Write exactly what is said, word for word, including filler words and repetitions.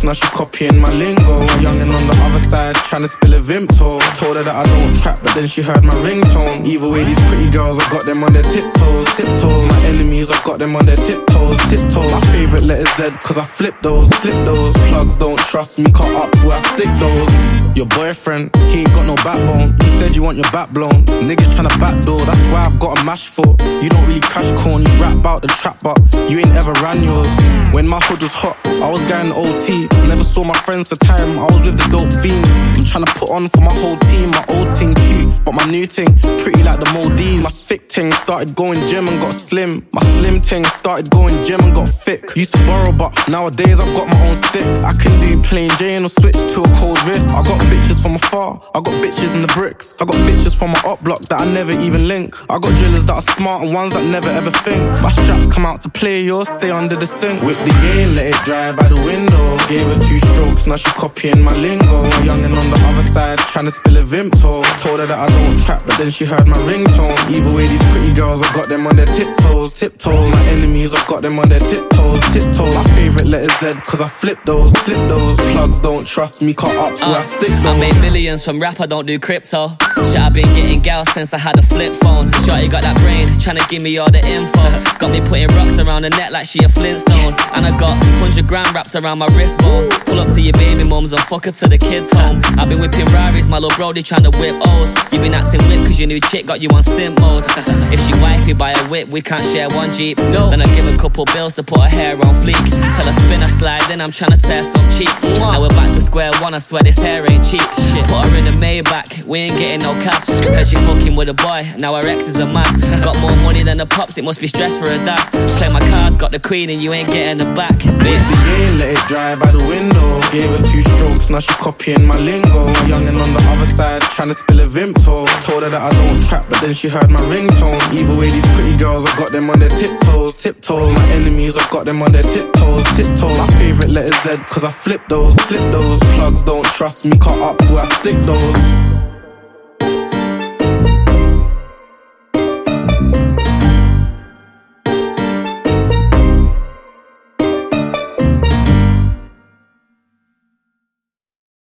jokes, now she copying my lingo. A youngin' on the other side, tryna spill a Vimto. Told her that I don't trap, but then she heard my ringtone. Either way, these pretty girls, I got them on their tiptoes. Tiptoes, my enemies, I got them on their tiptoes. Tiptoes, my favourite letter Z, cause I flip those, flip those. Plugs don't trust me, cut up where I stick those. Your boyfriend, he ain't got no backbone. You said you want your back blown. Niggas tryna backdoor, that's why I've got a mash for. You don't really crash corn, you rap about the trap, but you ain't ever ran yours. When my hood was hot, I was going O T. Never saw my friends for time, I was with the dope fiends. I'm tryna put on for my whole team. My old ting cute, but my new ting pretty like the Maldives. My thick ting started going gym and got slim. My slim ting started going gym and got thick. Used to borrow, but nowadays I've got my own sticks. I can do plain Jane or switch to a cold wrist. I got bitches from afar, I got bitches in the bricks. I got bitches from my up block that I never even link. I got drillers that are smart and ones that never ever think. My straps come out to play, yours stay under the sink. Whip the year, let it dry by the window. Gave her two strokes, now she copying my lingo. A youngin' on the other side, tryna spill a Vimto. Told her that I don't trap, but then she heard my ringtone. Either way, these pretty girls, I got them on their tiptoes. Tiptoes, my enemies, I got them on their tiptoes. Tiptoes, my favourite letter Z, cause I flip those, flip those. Plugs don't trust me, cut up where uh, I stick those. I made millions from rap, I don't do crypto. Shit, I've been getting gals since I had a flip phone. Shorty got that brain, tryna give me all the info. Got me putting rocks around the neck like she a Flintstone. And I got one hundred grand wrapped around my wrist bone. Pull up to your baby mums and fuck her to the kids home. I've been whipping Raris, my little brody tryna whip O's. You been acting whip cause your new chick got you on simp mode. If she wifey buy a whip, we can't share one Jeep. No. Then I give a couple bills to put her hair on fleek. Tell her spin, I slide, then I'm tryna tear some cheeks. Now we're back to square one, I swear this hair ain't cheap. Shit. Put her in the Maybach, we ain't getting no cash. Cause she fucking with a boy, now her exes are mad. Got more money than the pops, it must be stress for her dad. Play my cards, got the queen and you ain't getting the back, bitch. The year, let it dry by the window. Gave her two strokes, now she copying my lingo. A youngin' on the other side, tryna spill a Vimto. Told her that I don't trap, but then she heard my ringtone. Either way, these pretty girls, I got them on their tiptoes. Tiptoes, my enemies, I got them on their tiptoes. Tiptoes, my favourite letter Z, cause I flip those, flip those. Plugs don't trust me, cut up where I stick those.